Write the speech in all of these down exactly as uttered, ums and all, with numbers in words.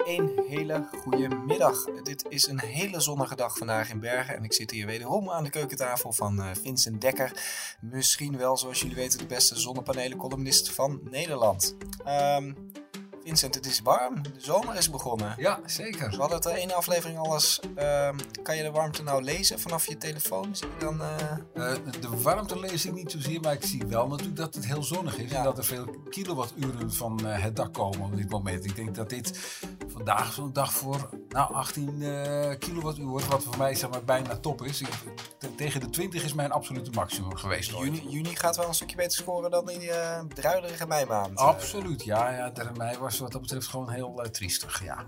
Een hele goede middag. Dit is een hele zonnige dag vandaag in Bergen en ik zit hier wederom aan de keukentafel van uh, Vincent Dekker. Misschien wel, zoals jullie weten, de beste zonnepanelencolumnist van Nederland. Um, Vincent, het is warm. De zomer is begonnen. Ja, zeker. We hadden het in één aflevering al eens. Uh, kan je de warmte nou lezen vanaf je telefoon? Zie je dan, uh... Uh, de, de warmte lees ik niet zozeer, maar ik zie wel natuurlijk dat het heel zonnig is. Ja. En dat er veel kilowatturen van uh, het dak komen op dit moment. Ik denk dat dit vandaag zo'n dag voor nou, achttien uh, kilowattuur wordt, wat voor mij zeg maar, bijna top is. Ik, te, tegen de twintig is mijn absolute maximum geweest. Juni, juni gaat wel een stukje beter scoren dan die uh, druilerige meimaand. Absoluut, ja. ja de mei was wat dat betreft gewoon heel uh, triestig, ja.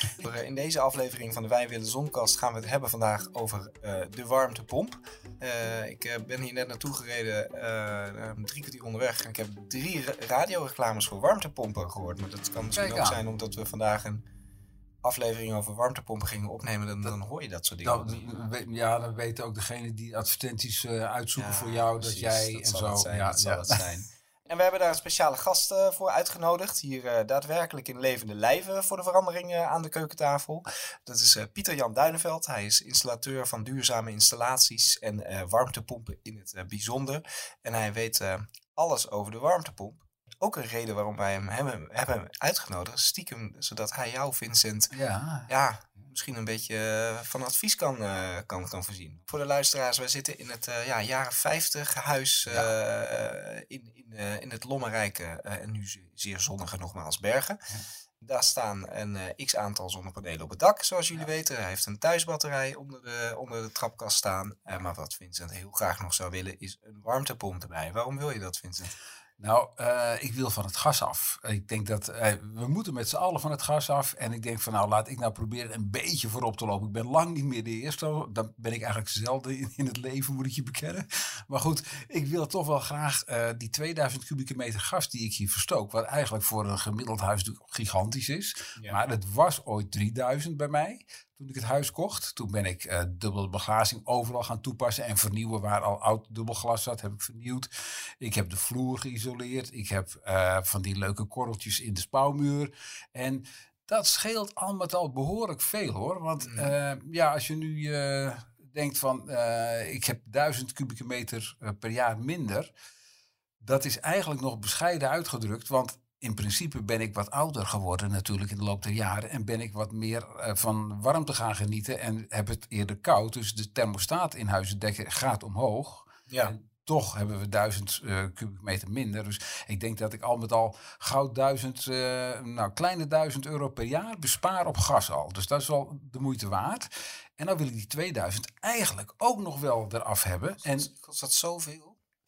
In deze aflevering van de Wij Willen Zonkast gaan we het hebben vandaag over uh, de warmtepomp. Uh, ik uh, ben hier net naartoe gereden, uh, drie kwartier onderweg. En ik heb drie ra- radioreclames voor warmtepompen gehoord. Maar dat kan misschien Kijk ook aan. zijn omdat we vandaag een aflevering over warmtepompen gingen opnemen. Dan, dan hoor je dat soort dingen. Dat, ja, dan weten ook degenen die advertenties uh, uitzoeken ja, voor jou precies, dat jij dat en zal zo. Het zijn, ja, dat zal ja. het zijn. En we hebben daar een speciale gast uh, voor uitgenodigd. Hier uh, daadwerkelijk in levende lijven voor de verandering uh, aan de keukentafel. Dat is uh, Pieter-Jan Duinenveld. Hij is installateur van duurzame installaties en uh, warmtepompen in het uh, bijzonder. En hij weet uh, alles over de warmtepomp. Ook een reden waarom wij hem hebben, hebben uitgenodigd. Stiekem, zodat hij jou, Vincent, ja. Ja, misschien een beetje van advies kan, uh, kan, kan voorzien. Voor de luisteraars, wij zitten in het uh, ja, jaren vijftig huis uh, ja. uh, in, in, uh, in het lommerrijke uh, en nu zeer zonnige nogmaals Bergen. Ja. Daar staan een uh, x-aantal zonnepanelen op het dak, zoals jullie ja. weten. Hij heeft een thuisbatterij onder de, onder de trapkast staan. Uh, maar wat Vincent heel graag nog zou willen, is een warmtepomp erbij. Waarom wil je dat, Vincent? Nou, uh, ik wil van het gas af. Ik denk dat uh, we moeten met z'n allen van het gas af. En ik denk van nou, laat ik nou proberen een beetje voorop te lopen. Ik ben lang niet meer de eerste. Dan ben ik eigenlijk zelden in, in het leven, moet ik je bekennen. Maar goed, ik wil toch wel graag uh, die tweeduizend kubieke meter gas die ik hier verstook. Wat eigenlijk voor een gemiddeld huis natuurlijk gigantisch is. Ja. Maar het was ooit drieduizend bij mij. Toen ik het huis kocht, toen ben ik uh, dubbele beglazing overal gaan toepassen en vernieuwen. Waar al oud dubbelglas zat, heb ik vernieuwd. Ik heb de vloer geïsoleerd. Ik heb uh, van die leuke korreltjes in de spouwmuur. En dat scheelt al met al behoorlijk veel hoor. Want uh, ja, als je nu uh, denkt van uh, ik heb duizend kubieke meter uh, per jaar minder. Dat is eigenlijk nog bescheiden uitgedrukt, want in principe ben ik wat ouder geworden natuurlijk in de loop der jaren. En ben ik wat meer uh, van warmte gaan genieten. En heb het eerder koud. Dus de thermostaat in Huizen Dekker gaat omhoog. Ja. En toch hebben we duizend uh, kubieke meter minder. Dus ik denk dat ik al met al gauw duizend, uh, nou kleine duizend euro per jaar bespaar op gas al. Dus dat is wel de moeite waard. En dan wil ik die tweeduizend eigenlijk ook nog wel eraf hebben. Kost, en kost dat zoveel?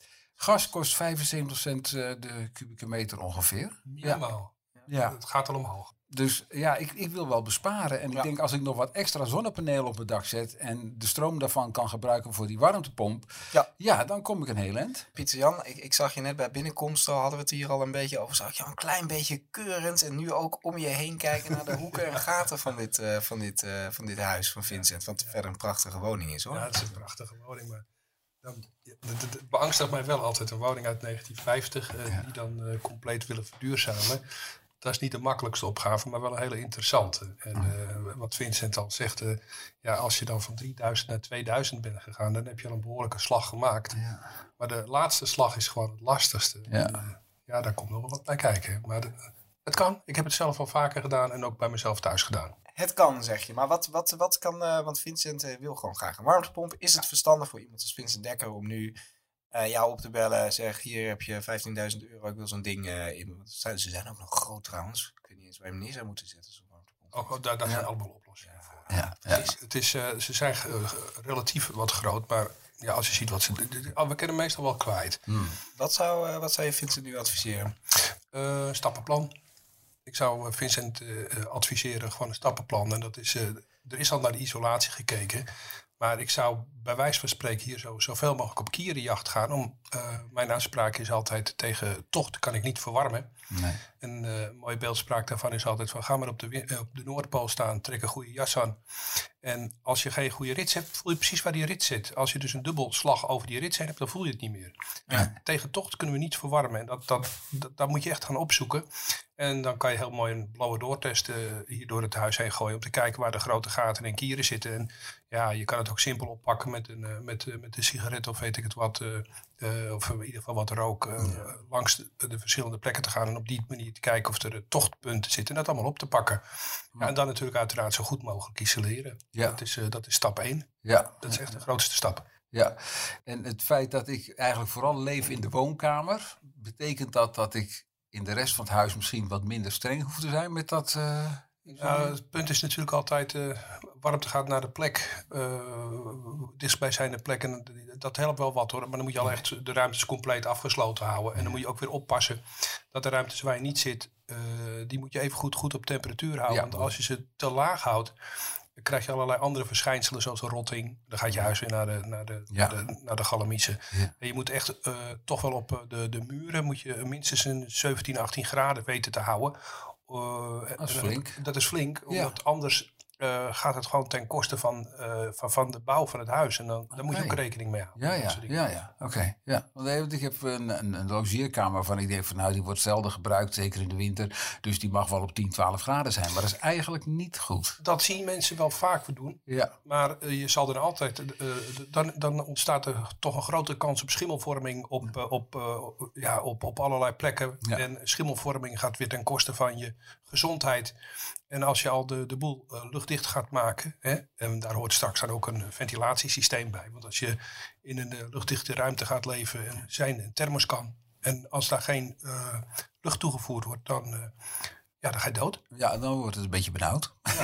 Gas kost vijfenzeventig cent de kubieke meter ongeveer. Helemaal. Ja. Ja. Het gaat al omhoog. Dus ja, ik, ik wil wel besparen. En ja. ik denk als ik nog wat extra zonnepanelen op mijn dak zet en de stroom daarvan kan gebruiken voor die warmtepomp. Ja, ja dan kom ik een heel eind. Pieter-Jan, ik, ik zag je net bij binnenkomst al, hadden we het hier al een beetje over. Zag ik je al een klein beetje keurend en nu ook om je heen kijken naar de hoeken en gaten van dit, uh, van dit, uh, van dit huis van Vincent. Wat ja. verder een prachtige woning is hoor. Ja, het is een prachtige woning, maar dan, het beangstigt mij wel altijd. Een woning uit negentien vijftig uh, ja. die dan uh, compleet willen verduurzamen. Dat is niet de makkelijkste opgave, maar wel een hele interessante. En uh, wat Vincent al zegt, uh, ja, als je dan van drieduizend naar tweeduizend bent gegaan, dan heb je al een behoorlijke slag gemaakt. Ja. Maar de laatste slag is gewoon het lastigste. Ja, en, uh, ja daar komt nog wel wat bij kijken. Maar de, het kan. Ik heb het zelf al vaker gedaan en ook bij mezelf thuis gedaan. Het kan, zeg je. Maar wat, wat, wat kan... Uh, want Vincent uh, wil gewoon graag een warmtepomp. Is het verstandig voor iemand als Vincent Dekker om nu uh, jou op te bellen? Zeg, hier heb je vijftienduizend euro. Ik wil zo'n ding uh, in. Ze zijn ook nog groot trouwens. Ik weet niet eens waar je hem neer zou moeten zetten. Zo'n warmtepomp. Oh, daar, daar ja. zijn allemaal oplossingen ja. voor. Ja. Ja. Het is, het is, uh, ze zijn uh, relatief wat groot, maar ja, als je ziet wat ze... Oh, we kunnen meestal wel kwijt. Hmm. Wat, zou, uh, wat zou je Vincent nu adviseren? Uh, stappenplan. Ik zou Vincent uh, adviseren gewoon een stappenplan. En dat is, uh, er is al naar de isolatie gekeken. Maar ik zou bij wijze van spreken hier zo, zoveel mogelijk op kierenjacht gaan. Om, uh, mijn aanspraak is altijd tegen tocht kan ik niet verwarmen. Nee. En uh, een mooie beeldspraak daarvan is altijd van ga maar op de, uh, op de Noordpool staan. Trek een goede jas aan. En als je geen goede rits hebt, voel je precies waar die rits zit. Als je dus een dubbelslag over die rits heen hebt, dan voel je het niet meer. Ja. Tegen tocht kunnen we niet verwarmen. En dat, dat, dat, dat moet je echt gaan opzoeken. En dan kan je heel mooi een blower doortest uh, hier door het huis heen gooien. Om te kijken waar de grote gaten en kieren zitten. En ja, je kan het ook simpel oppakken met een, uh, met, uh, met een sigaret of weet ik het wat. Uh, uh, of in ieder geval wat rook. Uh, ja. Langs de, de verschillende plekken te gaan. En op die manier te kijken of er uh, tochtpunten zitten. En dat allemaal op te pakken. Ja. Ja, en dan natuurlijk uiteraard zo goed mogelijk isoleren. Ja. Dat, is, uh, dat is stap één. Ja. Dat is echt de grootste stap. Ja, en het feit dat ik eigenlijk vooral leef in de woonkamer. Betekent dat dat ik in de rest van het huis misschien wat minder streng hoef te zijn met dat... Uh, ja, het punt is natuurlijk altijd, uh, warmte gaat naar de plek, uh, dichtstbijzijnde plek. En dat helpt wel wat hoor, maar dan moet je al echt de ruimtes compleet afgesloten houden. En dan moet je ook weer oppassen dat de ruimtes waar je niet zit, uh, die moet je even goed, goed op temperatuur houden. Ja, want als je ze te laag houdt, dan krijg je allerlei andere verschijnselen zoals rotting. Dan gaat je huis weer naar de, naar de, ja. naar de, naar de galamiezen. Ja. En je moet echt uh, toch wel op de, de muren moet je minstens een zeventien, achttien graden weten te houden. Uh, dat is flink. Dat is flink, omdat ja. anders uh, gaat het gewoon ten koste van, uh, van, van de bouw van het huis. En dan, dan okay. moet je ook rekening mee houden. Ja, ja, ja, ja. oké. Okay. Ja. Want ik heb een, een, een logeerkamer waarvan ik denk van nou, die wordt zelden gebruikt, zeker in de winter. Dus die mag wel op tien, twaalf graden zijn. Maar dat is eigenlijk niet goed. Dat zien mensen wel vaker doen. Ja. Maar uh, je zal er altijd, uh, dan, dan ontstaat er toch een grote kans op schimmelvorming op, uh, op, uh, ja, op, op allerlei plekken. Ja. En schimmelvorming gaat weer ten koste van je gezondheid. En als je al de, de boel uh, luchtdicht gaat maken, hè, en daar hoort straks dan ook een ventilatiesysteem bij. Want als je in een uh, luchtdichte ruimte gaat leven en zijn een thermoskan. En als daar geen uh, lucht toegevoerd wordt, dan, uh, ja, dan ga je dood. Ja, dan wordt het een beetje benauwd. Ja.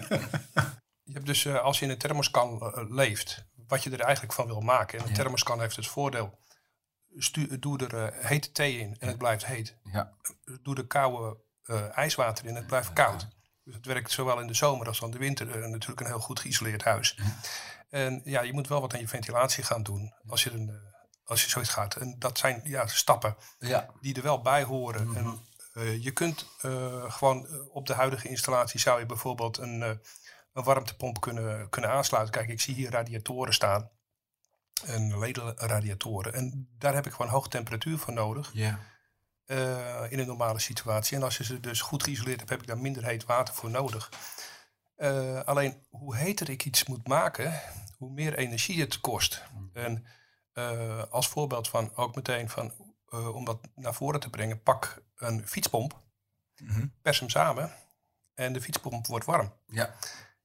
Je hebt dus, uh, als je in een thermoskan uh, leeft, wat je er eigenlijk van wil maken. En een ja. thermoskan heeft het voordeel. Stu- doe er uh, hete thee in en ja. het blijft heet. Ja. Doe er koude uh, ijswater in en het blijft koud. Dus het werkt zowel in de zomer als in de winter uh, natuurlijk een heel goed geïsoleerd huis. Ja. En ja, je moet wel wat aan je ventilatie gaan doen als je, een, uh, als je zoiets gaat. En dat zijn ja, stappen ja. die er wel bij horen. Mm-hmm. En, uh, je kunt uh, gewoon uh, op de huidige installatie zou je bijvoorbeeld een, uh, een warmtepomp kunnen, kunnen aansluiten. Kijk, ik zie hier radiatoren staan. En ledenradiatoren. En daar heb ik gewoon hoge temperatuur voor nodig. Ja. Uh, in een normale situatie. En als je ze dus goed geïsoleerd hebt, heb ik daar minder heet water voor nodig. Uh, alleen, hoe heter ik iets moet maken, hoe meer energie het kost. Mm. En uh, als voorbeeld van, ook meteen van, uh, om dat naar voren te brengen, pak een fietspomp, mm-hmm. pers hem samen en de fietspomp wordt warm. Ja.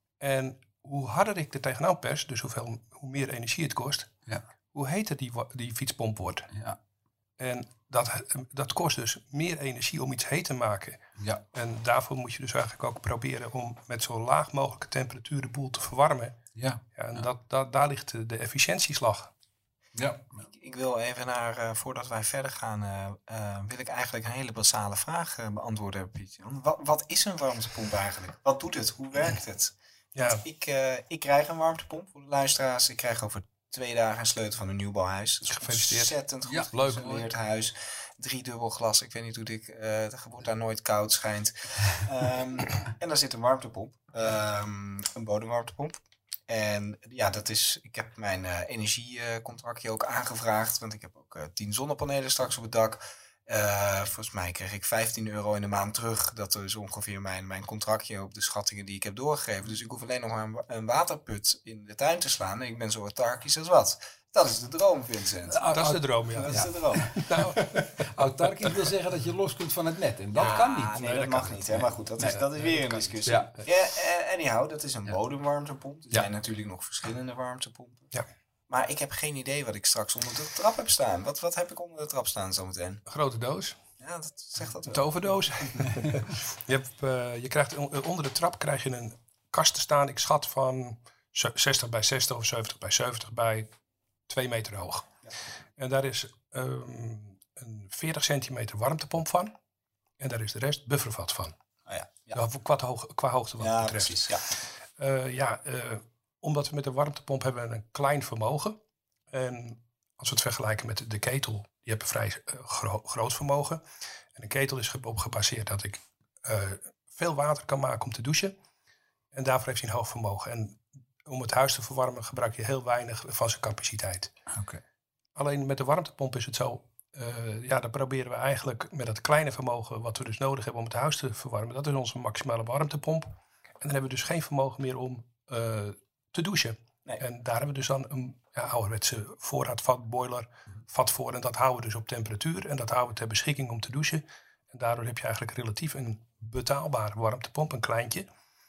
En hoe harder ik er tegenaan pers, dus hoeveel, hoe meer energie het kost, ja. hoe heter die, die fietspomp wordt. Ja. En dat, dat kost dus meer energie om iets heet te maken. Ja. En daarvoor moet je dus eigenlijk ook proberen om met zo laag mogelijke temperatuur de boel te verwarmen. Ja. Ja, en ja. Dat, dat, daar ligt de, de efficiëntieslag. Ja. Ik, ik wil even naar, uh, voordat wij verder gaan, uh, uh, wil ik eigenlijk een hele basale vraag uh, beantwoorden, Piet-Jan. Wat, wat is een warmtepomp eigenlijk? Wat doet het? Hoe werkt het? Ja. Ik, uh, ik krijg een warmtepomp voor de luisteraars. Ik krijg over twee dagen een sleutel van een nieuwbouwhuis. Het is gefeliciteerd. Ontzettend goed ja, geïsoleerd huis. Driedubbel glas. Ik weet niet hoe dik. Uh, het wordt daar nooit koud schijnt. um, en daar zit een warmtepomp. Um, een bodemwarmtepomp. En ja, dat is. Ik heb mijn uh, energiecontractje ook aangevraagd. Want ik heb ook uh, tien zonnepanelen straks op het dak. Uh, volgens mij kreeg ik vijftien euro in de maand terug. Dat is ongeveer mijn, mijn contractje op de schattingen die ik heb doorgegeven. Dus ik hoef alleen nog maar een, een waterput in de tuin te slaan. En ik ben zo autarkisch als wat. Dat is de droom, Vincent. Dat is de droom, ja. Dat ja. is de droom. Nou, autarkisch wil zeggen dat je los kunt van het net. En dat ja, kan niet. Nee, nee dat, dat mag niet. Hè? Nee. Maar goed, dat is, nee, dat is weer een discussie. Ja. Ja, uh, anyhow, dat is een ja. bodemwarmtepomp. Er ja. zijn natuurlijk nog verschillende warmtepompen. Ja. Maar ik heb geen idee wat ik straks onder de trap heb staan. Wat, wat heb ik onder de trap staan zometeen? Een grote doos. Ja, dat zegt dat wel. Een toverdoos. je, hebt, uh, je krijgt onder de trap krijg je een kast te staan. Ik schat van zestig bij zestig of zeventig bij zeventig bij twee meter hoog. Ja. En daar is um, een veertig centimeter warmtepomp van. En daar is de rest buffervat van. Oh ja. Ja. Nou, qua, hoog, qua hoogte wat ja, betreft. Precies, ja, uh, ja uh, omdat we met de warmtepomp hebben een klein vermogen. En als we het vergelijken met de ketel, die hebben vrij uh, gro- groot vermogen. En een ketel is op gebaseerd dat ik uh, veel water kan maken om te douchen. En daarvoor heeft hij een hoog vermogen. En om het huis te verwarmen gebruik je heel weinig van zijn capaciteit. Okay. Alleen met de warmtepomp is het zo. Uh, ja, dan proberen we eigenlijk met het kleine vermogen wat we dus nodig hebben om het huis te verwarmen. Dat is onze maximale warmtepomp. En dan hebben we dus geen vermogen meer om uh, te douchen. Nee. En daar hebben we dus dan een ja, ouderwetse voorraadvat, boiler, vat voor. En dat houden we dus op temperatuur. En dat houden we ter beschikking om te douchen. En daardoor heb je eigenlijk relatief een betaalbare warmtepomp, een kleintje.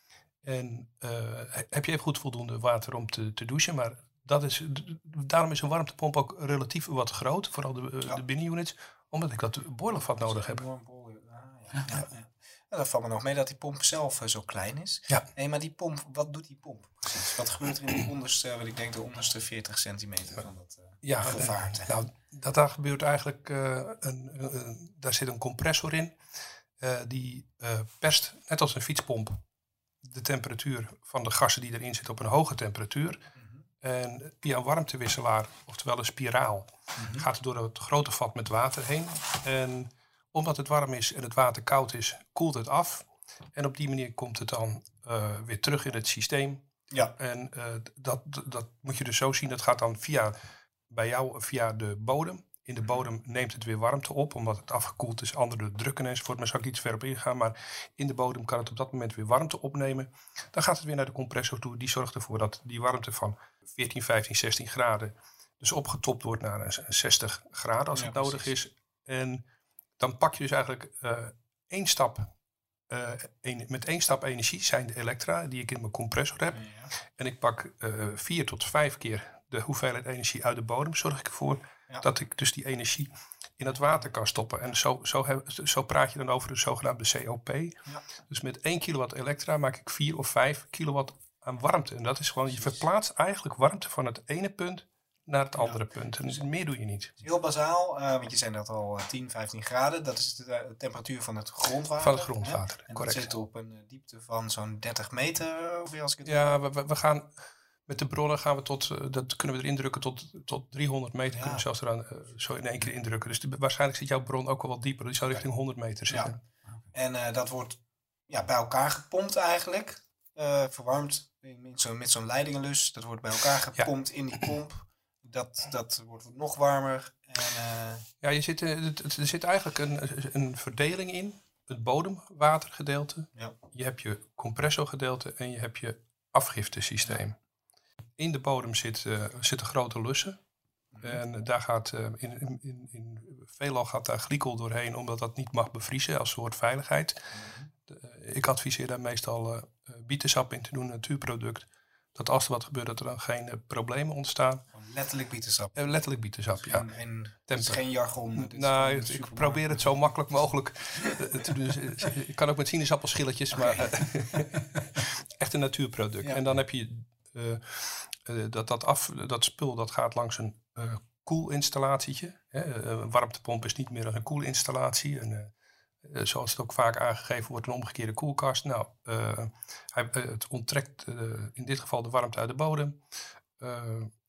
En uh, heb je even goed voldoende water om te, te douchen. Maar dat is, daarom is een warmtepomp ook relatief wat groot. Vooral de, uh, ja. de binnenunits. Omdat ik dat boilervat nodig heb. Ja, ja, ja. Ja, dat valt me nog mee dat die pomp zelf uh, zo klein is. Ja. Nee, maar die pomp, wat doet die pomp precies? Wat gebeurt er in de onderste, wat ik denk de onderste veertig centimeter van dat uh, ja, gevaarte? Uh, nou, dat daar gebeurt eigenlijk, uh, een, een, een, daar zit een compressor in. Uh, die uh, perst, net als een fietspomp, de temperatuur van de gassen die erin zitten op een hoge temperatuur. Mm-hmm. En via een warmtewisselaar, oftewel een spiraal, mm-hmm. gaat het door het grote vat met water heen. En omdat het warm is en het water koud is, koelt het af. En op die manier komt het dan uh, weer terug in het systeem. Ja. En uh, dat, dat moet je dus zo zien. Dat gaat dan via, bij jou via de bodem. In de bodem neemt het weer warmte op, omdat het afgekoeld is. Andere drukken enzovoort. Maar zal ik iets verder op ingaan. Maar in de bodem kan het op dat moment weer warmte opnemen. Dan gaat het weer naar de compressor toe. Die zorgt ervoor dat die warmte van veertien, vijftien, zestien graden... dus opgetopt wordt naar een zestig graden als ja, het nodig precies. is. En dan pak je dus eigenlijk uh, één stap, uh, een, met één stap energie zijn de elektra die ik in mijn compressor heb. Ja. En ik pak uh, vier tot vijf keer de hoeveelheid energie uit de bodem. Zorg ik ervoor ja. dat ik dus die energie in het water kan stoppen. En zo, zo, heb, zo praat je dan over de zogenaamde C O P. Ja. Dus met één kilowatt elektra maak ik vier of vijf kilowatt aan warmte. En dat is gewoon, je verplaatst eigenlijk warmte van het ene punt naar het andere ja. punt. En dus meer doe je niet. Heel bazaal, uh, want je zei dat al tien, vijftien graden. Dat is de, de temperatuur van het grondwater. Van het grondwater, hè? En correct. dat zit op een uh, diepte van zo'n dertig meter. Of als ik het ja, we, we gaan met de bronnen gaan we tot, uh, dat kunnen we erin drukken tot, tot driehonderd meter. Ja. Kunnen we zelfs eraan uh, zo in één keer indrukken. Dus de, waarschijnlijk zit jouw bron ook al wat dieper. Die zou richting honderd meter zitten. Ja. En uh, dat wordt ja, bij elkaar gepompt eigenlijk. Uh, verwarmd met, zo, met zo'n leidingenlus. Dat wordt bij elkaar gepompt ja. in die pomp. Dat, dat wordt nog warmer. En, uh... Ja, je zit, er zit eigenlijk een, een verdeling in. Het bodemwatergedeelte. Ja. Je hebt je compressorgedeelte en je hebt je afgiftesysteem. Ja. In de bodem zit, uh, zitten grote lussen. Mm-hmm. En daar gaat uh, in, in, in, in veelal gaat daar glycol doorheen, omdat dat niet mag bevriezen als soort veiligheid. Mm-hmm. De, ik adviseer daar meestal uh, bietensap in te doen, een natuurproduct. Dat als er wat gebeurt, dat er dan geen uh, problemen ontstaan. Letterlijk bietensap. Uh, letterlijk bietensap, ja. En, en het is geen jargon. N- nou, ik supermarkt. probeer het zo makkelijk mogelijk te doen. Ik kan ook met sinaasappelschilletjes, okay. maar uh, echt een natuurproduct. Ja. En dan heb je uh, uh, dat, dat, af, dat spul dat gaat langs een uh, koelinstallatietje. Hè. Een warmtepomp is niet meer dan een koelinstallatie. En, uh, Uh, zoals het ook vaak aangegeven wordt, een omgekeerde koelkast. Nou, uh, hij, uh, het onttrekt uh, in dit geval de warmte uit de bodem. Uh,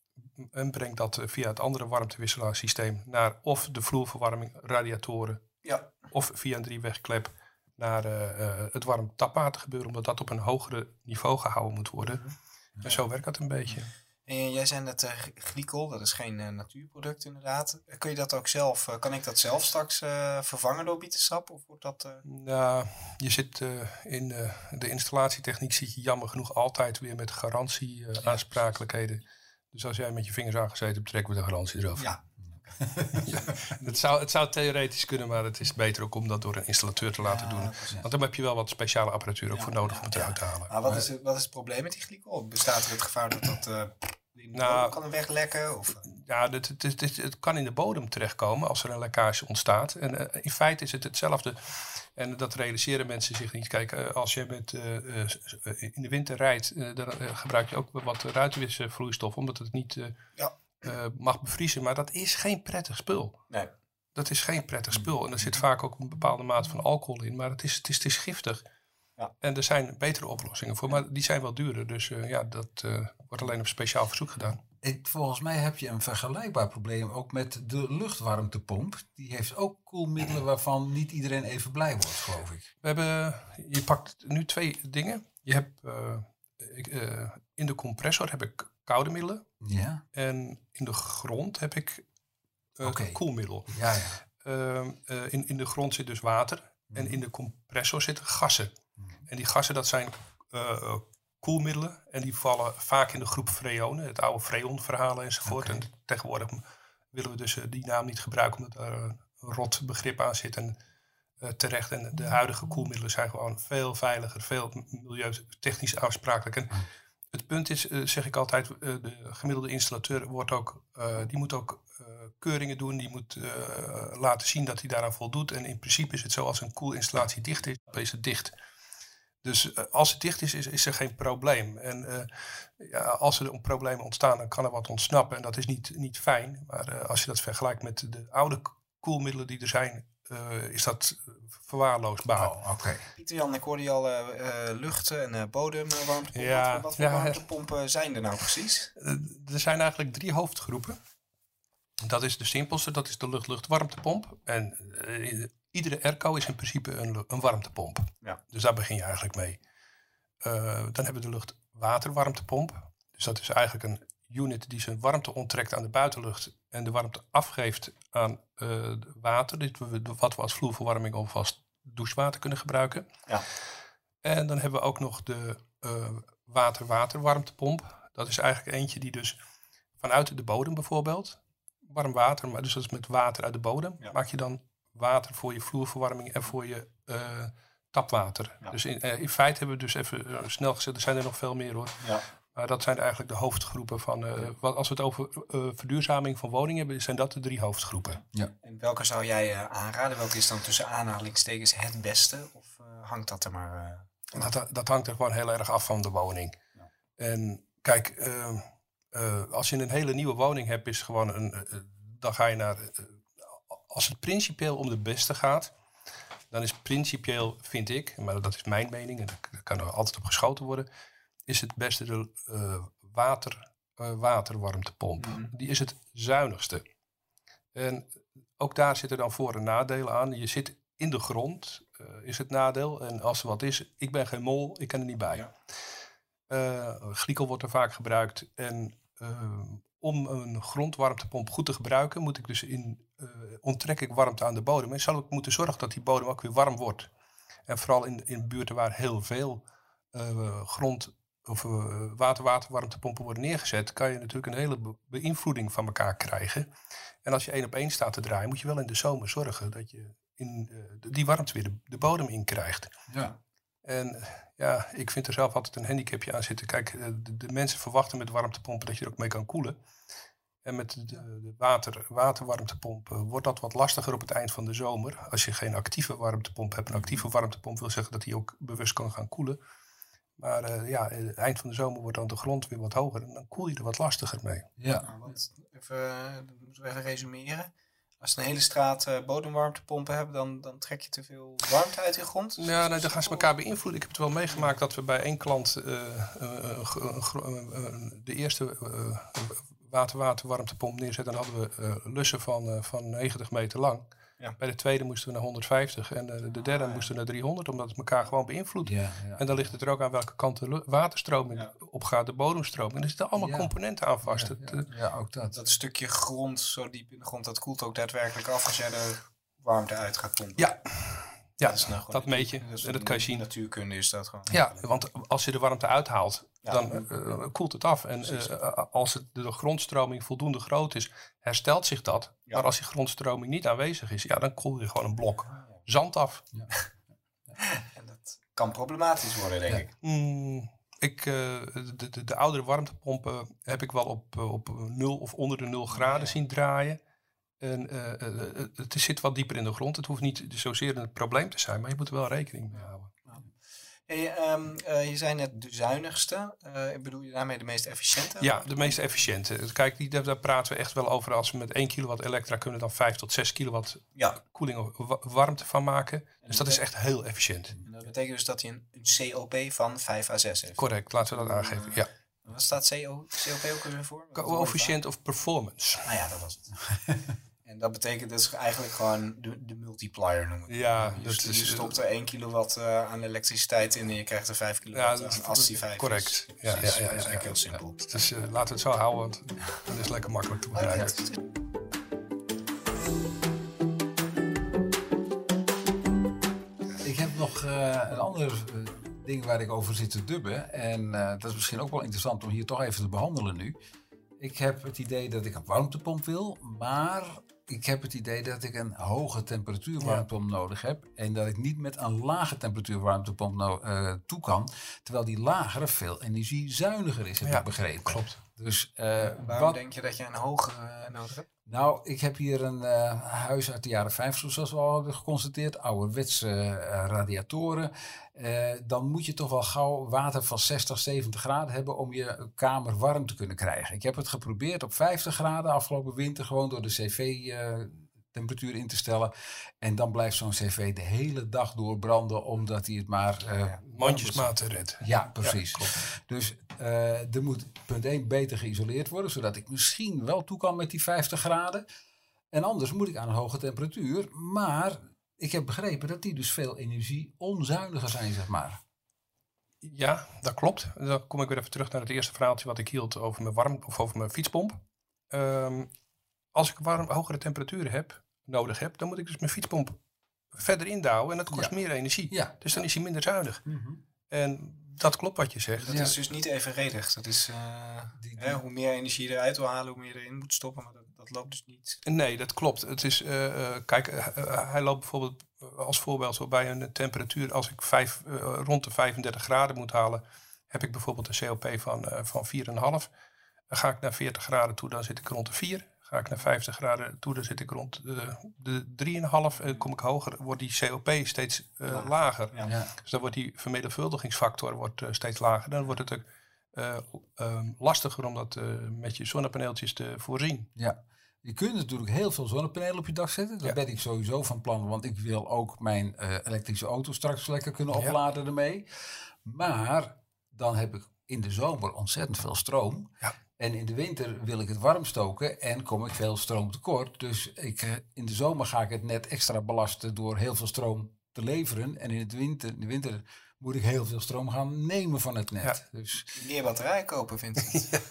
en brengt dat uh, via het andere warmtewisselaarsysteem naar of de vloerverwarming, radiatoren. Ja. Of via een driewegklep naar uh, uh, het warm tapwater gebeuren. Omdat dat op een hogere niveau gehouden moet worden. Mm-hmm. En zo werkt dat een beetje. En jij zei net uh, glycol, dat is geen uh, natuurproduct inderdaad. Kun je dat ook zelf, uh, kan ik dat zelf straks uh, vervangen door bietensap? Of wordt dat, uh... Nou, je zit uh, in uh, de installatietechniek zit je jammer genoeg altijd weer met garantie uh, ja. aansprakelijkheden. Dus als jij met je vingers aangezeten hebt, trekken we de garantie erover. Ja. ja. het, zou, het zou theoretisch kunnen, maar het is beter ook om dat door een installateur te laten ja, doen. Precies. Want dan heb je wel wat speciale apparatuur ook ja, voor nodig ja, om het ja. eruit te halen. Maar wat is, het, wat is het probleem met die glycol? Bestaat er het gevaar dat dat uh, in de nou, bodem kan weglekken? Of? Ja, het, het, het, het kan in de bodem terechtkomen als er een lekkage ontstaat. En uh, in feite is het hetzelfde. En dat realiseren mensen zich niet. Kijk, uh, als je met, uh, uh, in de winter rijdt, uh, dan uh, gebruik je ook wat ruitenwisvloeistof, omdat het niet uh, ja. uh, mag bevriezen. Maar dat is geen prettig spul. Nee. Dat is geen prettig spul. En er zit vaak ook een bepaalde mate van alcohol in. Maar het is, het is, het is giftig. Ja. En er zijn betere oplossingen voor. Maar die zijn wel duurder. Dus uh, ja, dat uh, wordt alleen op speciaal verzoek gedaan. Ik, volgens mij heb je een vergelijkbaar probleem ook met de luchtwarmtepomp. Die heeft ook koelmiddelen waarvan niet iedereen even blij wordt, geloof ik. We hebben, je pakt nu twee dingen. Je hebt uh, uh, in de compressor heb ik koude middelen. Ja. En in de grond heb ik uh, okay. koelmiddel. Ja, ja. Uh, uh, in, in de grond zit dus water. Mm. En in de compressor zitten gassen. Mm. En die gassen, dat zijn uh, koelmiddelen. En die vallen vaak in de groep freonen. Het oude freon-verhalen enzovoort. Okay. En tegenwoordig willen we dus uh, die naam niet gebruiken, omdat er een rot begrip aan zit. En uh, terecht. En de huidige koelmiddelen zijn gewoon veel veiliger, veel milieutechnisch aansprakelijk. En mm. het punt is, uh, zeg ik altijd, uh, de gemiddelde installateur wordt ook, uh, die moet ook uh, keuringen doen. Die moet uh, laten zien dat hij daaraan voldoet. En in principe is het zo, als een koelinstallatie dicht is, dan is het dicht. Dus uh, als het dicht is, is, is er geen probleem. En uh, ja, als er problemen ontstaan, dan kan er wat ontsnappen. En dat is niet, niet fijn. Maar uh, als je dat vergelijkt met de oude koelmiddelen die er zijn, Uh, is dat verwaarloosbaar. Oh, okay. Pieter Jan, ik hoorde je al uh, uh, lucht en uh, bodem, uh, warmtepompen. Ja, wat, wat voor ja, warmtepompen zijn er nou precies? Uh, er zijn eigenlijk drie hoofdgroepen. Dat is de simpelste, dat is de lucht-lucht-warmtepomp. En uh, iedere airco is in principe een, een warmtepomp. Ja. Dus daar begin je eigenlijk mee. Uh, dan hebben we de lucht-water-warmtepomp. Dus dat is eigenlijk een unit die zijn warmte onttrekt aan de buitenlucht en de warmte afgeeft aan uh, water, dit we, wat we als vloerverwarming of als douchewater kunnen gebruiken. Ja. En dan hebben we ook nog de uh, water-water-warmtepomp. Dat is eigenlijk eentje die dus vanuit de bodem bijvoorbeeld, warm water, maar dus dat is met water uit de bodem, ja. maak je dan water voor je vloerverwarming en voor je uh, tapwater. Ja. Dus in, uh, in feite hebben we dus even uh, snel gezet, er zijn er nog veel meer hoor. Ja. Maar dat zijn eigenlijk de hoofdgroepen van, uh, als we het over uh, verduurzaming van woningen hebben, zijn dat de drie hoofdgroepen. Ja. En welke zou jij uh, aanraden? Welke is dan tussen aanhalingstekens het beste? Of uh, hangt dat er maar? Uh, dat, dat hangt er gewoon heel erg af van de woning. Ja. En kijk, uh, uh, als je een hele nieuwe woning hebt, is gewoon een, uh, dan ga je naar, uh, als het principieel om de beste gaat, dan is principieel, vind ik, maar dat is mijn mening en daar kan er altijd op geschoten worden, is het beste de uh, water, uh, waterwarmtepomp. Mm-hmm. Die is het zuinigste. En ook daar zitten dan voor- en nadelen aan. Je zit in de grond, uh, is het nadeel. En als er wat is, ik ben geen mol, ik kan er niet bij. Ja. Uh, glycol wordt er vaak gebruikt. En uh, om een grondwarmtepomp goed te gebruiken, moet ik dus in, uh, onttrek ik warmte aan de bodem. En zal ik moeten zorgen dat die bodem ook weer warm wordt. En vooral in, in buurten waar heel veel uh, grond of uh, water-water-warmtepompen worden neergezet, kan je natuurlijk een hele be- beïnvloeding van elkaar krijgen. En als je één op één staat te draaien, moet je wel in de zomer zorgen dat je in, uh, die warmte weer de, de bodem in krijgt. Ja. En ja, ik vind er zelf altijd een handicapje aan zitten. Kijk, de, de mensen verwachten met warmtepompen dat je er ook mee kan koelen. En met de, de water, waterwarmtepomp uh, wordt dat wat lastiger op het eind van de zomer. Als je geen actieve warmtepomp hebt. Een actieve warmtepomp wil zeggen dat hij ook bewust kan gaan koelen. Maar uh, ja, het eind van de zomer wordt dan de grond weer wat hoger. En dan koel je er wat lastiger mee. Ja, ja want even, uh, moeten we even resumeren. Als we een hele straat uh, bodemwarmtepompen hebben, dan, dan trek je te veel warmte uit je grond? Ja, nee, dan gaan ze elkaar beïnvloeden. Ik heb het wel meegemaakt dat we bij één klant uh, uh, uh, uh, uh, de eerste uh, water-water-warmtepomp neerzetten. Dan hadden we uh, lussen van, uh, van negentig meter lang. Ja. Bij de tweede moesten we naar honderdvijftig en uh, de derde ah, ja. moesten we naar driehonderd, omdat het elkaar gewoon beïnvloedt. Ja, ja. En dan ligt het er ook aan welke kant de waterstroming ja. op gaat, de bodemstroming. En er zitten allemaal ja. componenten aan vast. Ja, ja. ja, ook dat. Dat stukje grond, zo diep in de grond, dat koelt ook daadwerkelijk af als jij er warmte uit gaat pompen. Ja, ja dat, is nou dat meet je. Dat, dat kan je zien. Natuurkunde is dat gewoon. Ja, want als je de warmte uithaalt, ja, dan uh, koelt het af. En uh, als het, de grondstroming voldoende groot is, herstelt zich dat. Ja. Maar als die grondstroming niet aanwezig is, ja, dan koel je gewoon een blok zand af. Ja. En dat kan problematisch worden, denk ja. ik. Mm, ik uh, de, de, de oudere warmtepompen heb ik wel op, op nul of onder de nul graden ja. zien draaien. En uh, uh, het zit wat dieper in de grond. Het hoeft niet zozeer een probleem te zijn, maar je moet er wel rekening mee houden. Hey, um, uh, je zei net de zuinigste. Uh, bedoel je daarmee de meest efficiënte? Ja, de meest efficiënte. Kijk, die, daar praten we echt wel over. Als we met één kilowatt elektra kunnen we dan vijf tot zes kilowatt ja. koeling of wa- warmte van maken. En dus dat is echt heel efficiënt. En dat betekent dus dat hij een, een C O P van vijf à zes heeft? Correct, laten we dat aangeven, ja. Wat staat C O P ook weer voor? Coefficient of performance. Nou ja, dat was het. En dat betekent dus eigenlijk gewoon de, de multiplier noemen. Ja, je, dat je is, stopt er één kilowatt uh, aan elektriciteit in en je krijgt er vijf kilowatt ja, aan als die vijf correct. is. Ja, Precies, ja, ja, ja, dat is eigenlijk ja, heel simpel. Ja. Dus uh, laten we het zo houden, want dan is het lekker makkelijk te begrijpen. Ik heb nog uh, een ander uh, ding waar ik over zit te dubben. En uh, dat is misschien ook wel interessant om hier toch even te behandelen nu. Ik heb het idee dat ik een warmtepomp wil, maar ik heb het idee dat ik een hoge temperatuur warmtepomp ja. nodig heb. En dat ik niet met een lage temperatuur warmtepomp no- uh, toe kan. Terwijl die lagere veel energiezuiniger is, heb ja, ik begrepen. Klopt. Dus, uh, Waarom wat... denk je dat je een hogere uh, nodig hebt? Nou, ik heb hier een uh, huis uit de jaren vijftig, zoals we al hebben geconstateerd. Ouderwetse uh, radiatoren. Uh, dan moet je toch wel gauw water van zestig, zeventig graden hebben om je kamer warm te kunnen krijgen. Ik heb het geprobeerd op vijftig graden afgelopen winter, gewoon door de cv-temperatuur uh, in te stellen. En dan blijft zo'n cv de hele dag door branden, omdat hij het maar... Uh, ja, mondjesmaat redt. Ja, precies. Ja, dus uh, er moet punt één beter geïsoleerd worden, zodat ik misschien wel toe kan met die vijftig graden. En anders moet ik aan een hoge temperatuur. Maar ik heb begrepen dat die dus veel energie onzuiniger zijn, zeg maar. Ja, dat klopt. Dan kom ik weer even terug naar het eerste verhaaltje wat ik hield over mijn warm of over mijn fietspomp. Um, als ik warm, hogere temperaturen heb, nodig heb, dan moet ik dus mijn fietspomp verder indouwen en dat kost ja. meer energie. Ja. Dus dan is hij minder zuinig. Mm-hmm. En dat klopt wat je zegt. Dat ja. is dus niet evenredig. Dat is, uh, die, die... Hè, hoe meer energie je eruit wil halen, hoe meer je erin moet stoppen. Maar dat, dat loopt dus niet. Nee, dat klopt. Het is, uh, uh, kijk, uh, uh, hij loopt bijvoorbeeld uh, als voorbeeld zo bij een temperatuur. Als ik vijf, uh, rond de vijfendertig graden moet halen, heb ik bijvoorbeeld een C O P van, uh, van vier komma vijf. Dan ga ik naar veertig graden toe, dan zit ik rond de vier. Ga ik naar vijftig graden toe, dan zit ik rond de, de drie komma vijf. En kom ik hoger, wordt die C O P steeds uh, lager. lager. Ja. Ja. Dus dan wordt die vermenigvuldigingsfactor wordt, uh, steeds lager. Dan wordt het ook uh, um, lastiger om dat uh, met je zonnepaneeltjes te voorzien. Ja. Je kunt natuurlijk heel veel zonnepanelen op je dak zetten. Dat ja. ben ik sowieso van plan, want ik wil ook mijn uh, elektrische auto straks lekker kunnen opladen ja. ermee. Maar dan heb ik in de zomer ontzettend veel stroom. Ja. En in de winter wil ik het warm stoken en kom ik veel stroom tekort. Dus ik, in de zomer ga ik het net extra belasten door heel veel stroom te leveren. En in, het winter, in de winter moet ik heel veel stroom gaan nemen van het net. Ja. Dus, meer batterijen kopen, vind ik. ja.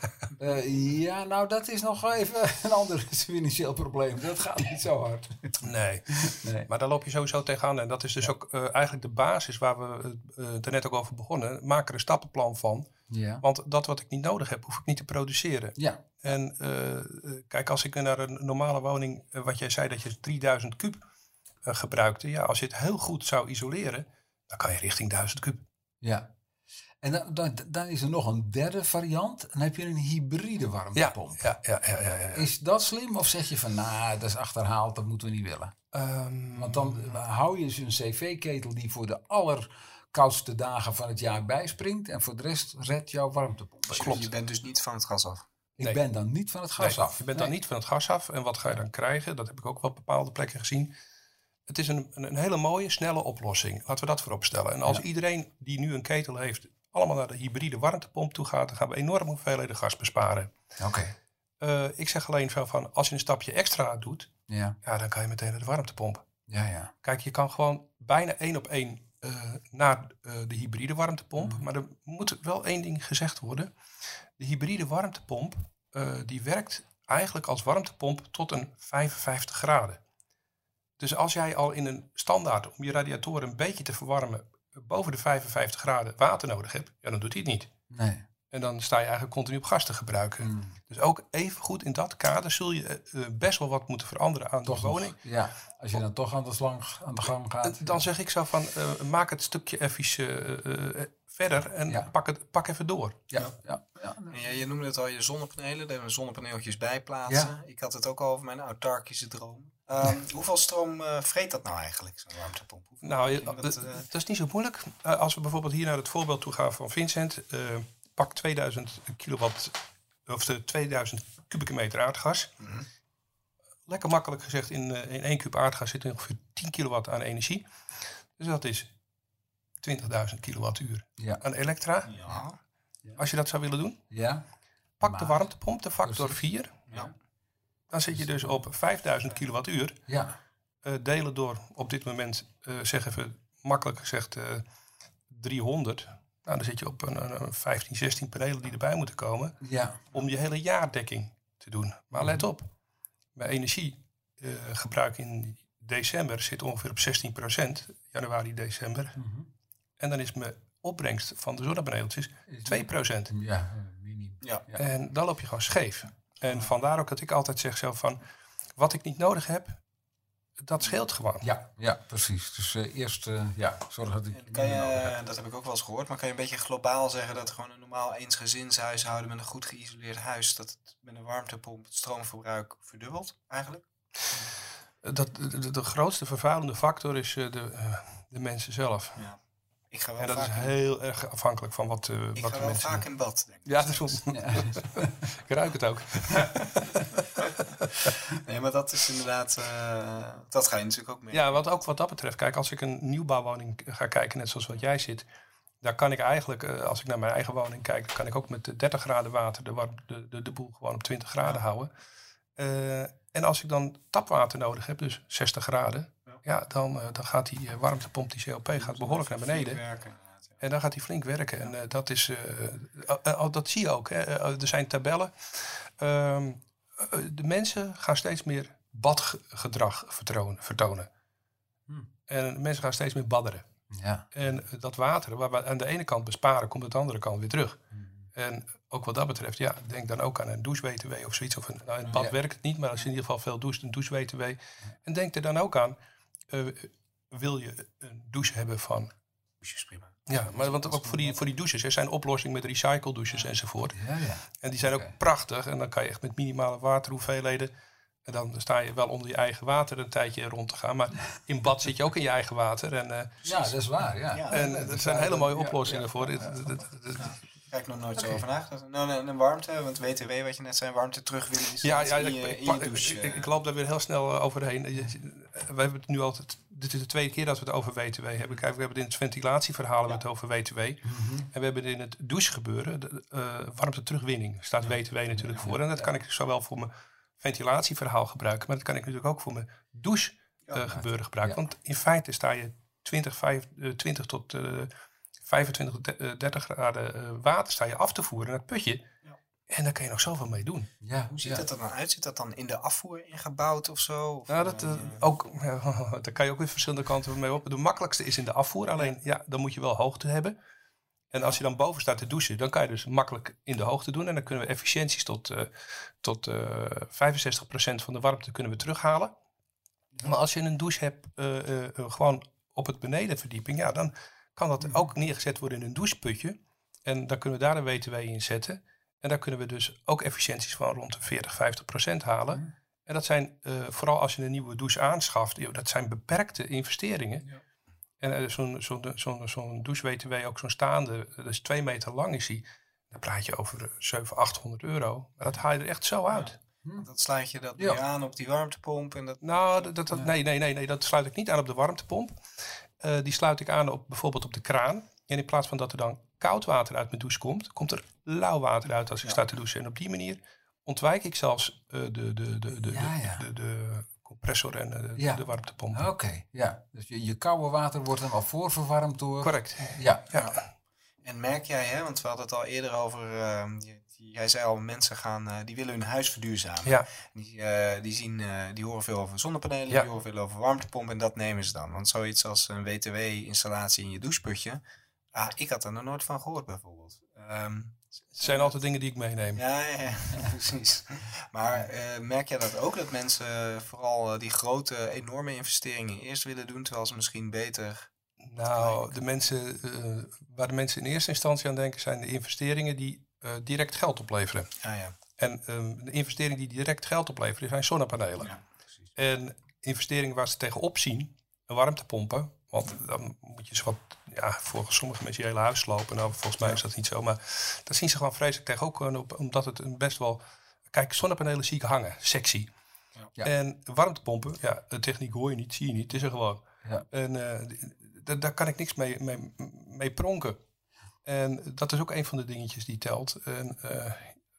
Uh, ja, nou dat is nog even een ander financieel probleem. Dat gaat niet zo hard. Nee, nee. Maar daar loop je sowieso tegenaan. En dat is dus ja. ook uh, eigenlijk de basis waar we uh, er net ook over begonnen. Maak er een stappenplan van. Ja. Want dat wat ik niet nodig heb, hoef ik niet te produceren. Ja. En uh, kijk, als ik naar een normale woning, uh, wat jij zei dat je drieduizend kuub uh, gebruikte. Ja, als je het heel goed zou isoleren, dan kan je richting duizend kuub. Ja. En dan, dan, dan is er nog een derde variant. Dan heb je een hybride warmtepomp. Ja, ja, ja, ja, ja, ja. Is dat slim of zeg je van, nou, dat is achterhaald, dat moeten we niet willen? Um, Want dan hou je dus een cv-ketel die voor de allerkoudste dagen van het jaar bijspringt. En voor de rest redt jouw warmtepomp. Klopt. Je bent dus niet van het gas af. Ik nee. ben dan niet van het gas nee, af. Je bent nee. dan niet van het gas af. En wat ga je dan krijgen? Dat heb ik ook wel op bepaalde plekken gezien. Het is een, een hele mooie, snelle oplossing. Laten we dat voorop stellen. En als ja. iedereen die nu een ketel heeft, allemaal naar de hybride warmtepomp toe gaat, dan gaan we enorme hoeveelheden gas besparen. Oké. Okay. Uh, ik zeg alleen van, van, als je een stapje extra doet, ja. Ja, dan kan je meteen naar de warmtepomp. Ja, ja. Kijk, je kan gewoon bijna één op één uh, naar uh, de hybride warmtepomp. Mm. Maar er moet wel één ding gezegd worden. De hybride warmtepomp, uh, die werkt eigenlijk als warmtepomp tot een vijfenvijftig graden. Dus als jij al in een standaard, om je radiatoren een beetje te verwarmen, boven de vijfenvijftig graden water nodig hebt, ja, dan doet hij het niet. Nee. En dan sta je eigenlijk continu op gas te gebruiken. Mm. Dus ook even goed in dat kader zul je uh, best wel wat moeten veranderen aan toch de woning. Nog, ja, als je dan toch aan de, slang, aan de gang gaat. Dan ja. zeg ik zo van, uh, maak het stukje even uh, uh, verder en ja. pak, het, pak even door. Ja. Ja. Ja. Ja. En ja, je noemde het al, je zonnepanelen. Daar hebben we zonnepaneeltjes bij plaatsen. Ja. Ik had het ook al over mijn autarkische droom. Um, hoeveel stroom uh, vreet dat nou eigenlijk, zo'n warmtepomp? Hoeveel nou, je, dat, uh, dat is niet zo moeilijk. Uh, als we bijvoorbeeld hier naar het voorbeeld toe gaan van Vincent. Uh, pak tweeduizend kilowatt, of de tweeduizend kubieke meter aardgas. Mm-hmm. Lekker makkelijk gezegd, in, uh, in één kuub aardgas zit ongeveer tien kilowatt aan energie. Dus dat is twintigduizend kilowattuur ja. aan elektra. Ja. Ja. Als je dat zou willen doen. Ja. Pak maar, de warmtepomp, de factor vier. Ja. Dan zit je dus op vijfduizend kilowattuur. Ja. Uh, delen door op dit moment, uh, zeg even makkelijk gezegd, uh, driehonderd. Nou, dan zit je op een, een vijftien, zestien panelen die erbij moeten komen. Ja. Om je hele jaardekking te doen. Maar let op, mijn energiegebruik uh, in december zit ongeveer op zestien procent. Januari, december. Mm-hmm. En dan is mijn opbrengst van de zonnepaneeltjes twee procent. Ja, minimum. Ja. Ja. En dan loop je gewoon scheef. En vandaar ook dat ik altijd zeg zo van, wat ik niet nodig heb, dat scheelt gewoon. Ja, ja, precies. Dus uh, eerst uh, ja, zorg dat ik... Kan je, dat heb ik ook wel eens gehoord, maar kan je een beetje globaal zeggen dat gewoon een normaal eensgezinshuishouden met een goed geïsoleerd huis, dat het met een warmtepomp het stroomverbruik verdubbelt eigenlijk? Dat, de, de grootste vervuilende factor is uh, de, uh, de mensen zelf. Ja. Ik ga wel en dat vaak is in... heel erg afhankelijk van wat, uh, ik wat ga de wel mensen vaak doen. in bad, denk ik. Ja, dat is wel... ja. Ik ruik het ook. Nee, maar dat is inderdaad... Uh, dat ga je natuurlijk ook mee. Ja, wat ook wat dat betreft. Kijk, als ik een nieuwbouwwoning ga kijken, net zoals wat jij zit, daar kan ik eigenlijk, uh, als ik naar mijn eigen woning kijk, kan ik ook met dertig graden water de, warm, de, de, de boel gewoon op twintig graden ja. houden. Uh, en als ik dan tapwater nodig heb, dus zestig graden, ja, ja dan, uh, dan gaat die uh, warmtepomp, die C O P, gaat behoorlijk naar beneden. Werken, ja. En dan gaat die flink werken. En uh, dat is, uh, uh, uh, dat zie je ook. Hè. Uh, er zijn tabellen. Uh, uh, de mensen gaan steeds meer badgedrag vertonen. vertonen. Hmm. En mensen gaan steeds meer badderen. Ja. En uh, dat water, waar we aan de ene kant besparen, komt aan de andere kant weer terug. Hmm. En ook wat dat betreft, ja, denk dan ook aan een douche-W T W of zoiets. Of een, nou, in het bad ja. werkt het niet, maar als je in ieder geval veel doucht, een douche-W T W. En denk er dan ook aan, uh, wil je een douche hebben van... Douches prima. Ja, maar want ook voor die, voor die douches, er zijn oplossingen met recycle douches ja. enzovoort. Ja, ja. En die zijn okay. ook prachtig. En dan kan je echt met minimale waterhoeveelheden. En dan sta je wel onder je eigen water een tijdje rond te gaan. Maar in bad zit je ook in je eigen water. En, uh, ja, dat is waar. Ja. Ja, en uh, er zijn hele mooie ja, oplossingen ja, voor. ja, ja. Daar heb ik nog nooit okay. zo over nagedacht. Nou, een, een warmte, want W T W, wat je net zei, warmte terugwinnen. Ja, ja, in je, ik, in je douche. Ik, ik, ik loop daar weer heel snel uh, overheen. We hebben het nu altijd, dit is de tweede keer dat we het over W T W hebben. Kijk, we hebben het in het ventilatieverhaal ja. het over W T W. Mm-hmm. En we hebben het in het douchegebeuren, de uh, warmte terugwinning, staat W T W natuurlijk voor. En dat kan ik zowel voor mijn ventilatieverhaal gebruiken, maar dat kan ik natuurlijk ook voor mijn douchegebeuren uh, gebruiken. Want in feite sta je twintig, vijf, uh, twintig tot... Uh, vijfentwintig, dertig graden water sta je af te voeren naar het putje. Ja. En daar kan je nog zoveel mee doen. Ja, hoe ziet ja. dat er dan uit? Zit dat dan in de afvoer ingebouwd of zo? Of nou, dat, uh, ook, ja, daar kan je ook weer verschillende kanten mee op. De makkelijkste is in de afvoer. Alleen, ja, dan moet je wel hoogte hebben. En als je dan boven staat te douchen, dan kan je dus makkelijk in de hoogte doen. En dan kunnen we efficiënties tot, uh, tot uh, vijfenzestig procent van de warmte kunnen we terughalen. Ja. Maar als je een douche hebt, uh, uh, uh, gewoon op het benedenverdieping, ja, dan... kan dat ook neergezet worden in een doucheputje. En dan kunnen we daar een W T W in zetten. En daar kunnen we dus ook efficiënties van rond de veertig, vijftig procent halen. Mm. En dat zijn, uh, vooral als je een nieuwe douche aanschaft, joh, dat zijn beperkte investeringen. Ja. En uh, zo'n, zo'n, zo'n, zo'n douche-W T W, ook zo'n staande, dat is twee meter lang is die. Dan praat je over zevenhonderd, achthonderd euro. Maar dat haal je er echt zo uit. Ja. Hm. Dat sluit je dat ja. weer aan op die warmtepomp? En dat... Nou, dat, dat, dat, nee, nee, nee, nee, dat sluit ik niet aan op de warmtepomp. Uh, die sluit ik aan op bijvoorbeeld op de kraan. En in plaats van dat er dan koud water uit mijn douche komt, komt er lauw water uit als ik ja. sta te douchen. En op die manier ontwijk ik zelfs uh, de, de, de, de, ja, ja. de, de, de compressor en de, ja. de warmtepomp. Oké, okay, ja. Dus je, je koude water wordt dan al voorverwarmd door... Correct. Ja. ja. En merk jij, hè, want we hadden het al eerder over... Uh, die, die, jij zei al, mensen gaan, uh, die willen hun huis verduurzamen. Ja. Die, uh, die, zien, uh, die horen veel over zonnepanelen, ja. die horen veel over warmtepomp en dat nemen ze dan. Want zoiets als een W T W-installatie in je doucheputje, ah, ik had er nog nooit van gehoord bijvoorbeeld. Um, het zijn altijd dingen die ik meeneem. Ja, ja, ja precies. Maar uh, merk jij dat ook, dat mensen vooral uh, die grote, enorme investeringen eerst willen doen, terwijl ze misschien beter... Nou, de mensen, uh, waar de mensen in eerste instantie aan denken, zijn de investeringen die uh, direct geld opleveren. Ah, ja. En um, de investeringen die direct geld opleveren, zijn zonnepanelen. Ja, precies. En investeringen waar ze tegenop zien, warmtepompen. Want dan moet je ze wat, ja, voor sommige mensen je hele huis slopen. Nou, volgens mij is dat niet zo. Maar daar zien ze gewoon vreselijk tegenop op, omdat het een best wel... Kijk, zonnepanelen zie ik hangen, sexy. Ja. En warmtepompen, ja, de techniek hoor je niet, zie je niet, het is er gewoon. Ja. En uh, d- daar kan ik niks mee, mee, mee pronken. En dat is ook een van de dingetjes die telt. En uh,